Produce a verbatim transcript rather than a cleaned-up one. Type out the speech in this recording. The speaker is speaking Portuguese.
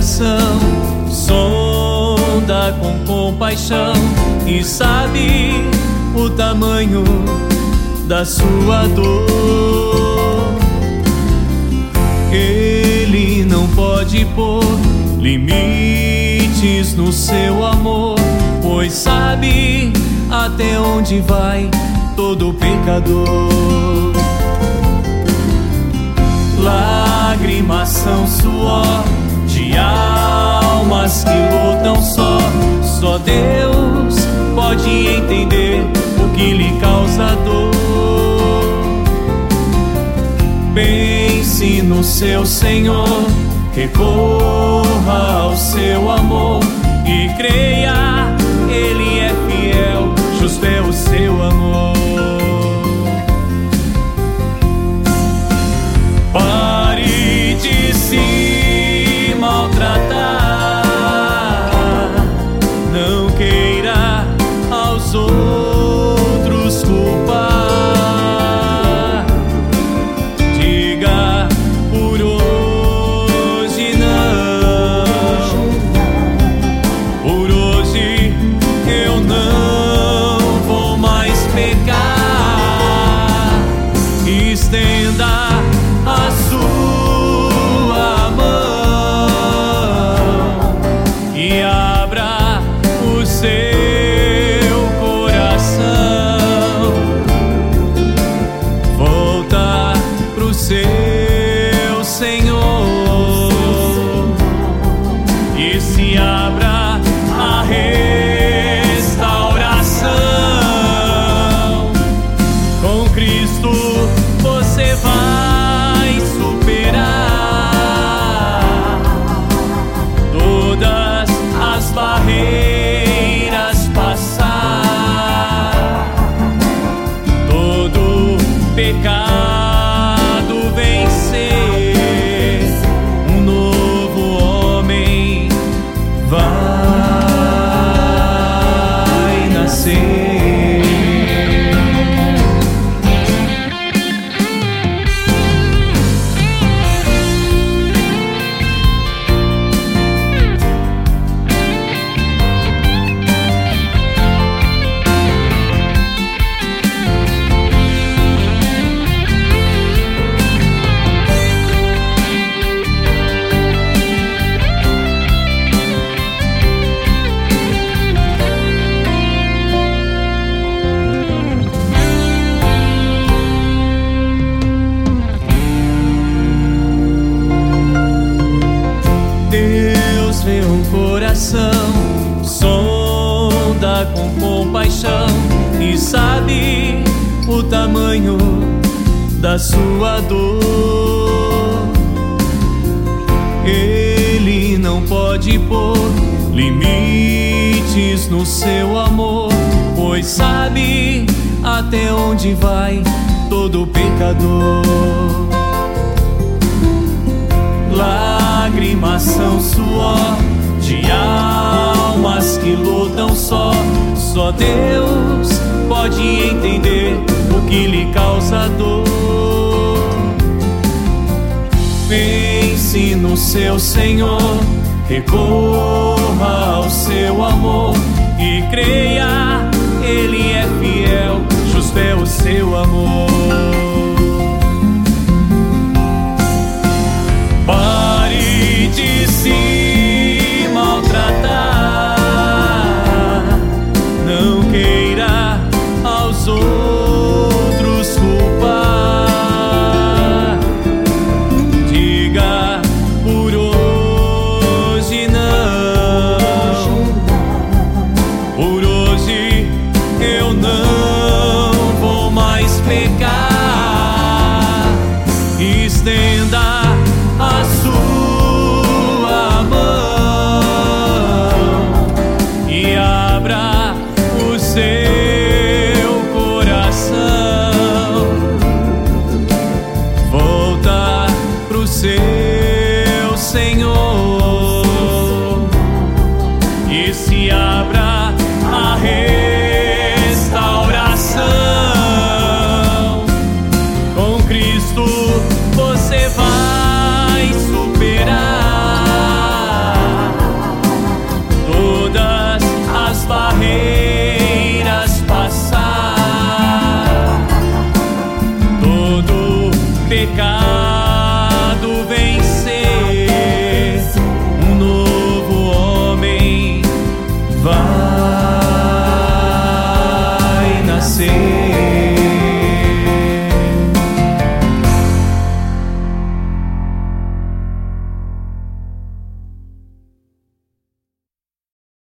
coração, sonda com compaixão e sabe o tamanho da sua dor. Ele não pode pôr limites no seu amor, pois sabe até onde vai todo pecador. Lágrimas são suor de almas que lutam só. Só Deus pode entender o que lhe causa dor. Pense no seu Senhor, recorra ao seu amor e creia, Ele é fiel, justo é o seu amor. Pare de se maltratar, não queira aos outros culpar. Diga por hoje não, por hoje eu não vou mais pecar. Estenda a sua mão e abra o seu coração. Volta pro seu Senhor e se abra a restauração. Com Cristo você vai superar todas as barreiras, passar todo pecado, vencer. Um novo homem vai nascer. Deus vê um coração, sonda com compaixão e sabe o tamanho da sua dor. Ele não pode pôr limites no seu amor, pois sabe até onde vai todo pecador. Lágrimas são suor de almas que lutam só. Só Deus pode entender o que lhe causa dor. Pense no seu Senhor, recorra ao seu amor e creia, Ele é fiel, justo é o seu amor. Pare de se maltratar, não queira aos outros culpar. Diga por hoje não, por hoje eu não pecado.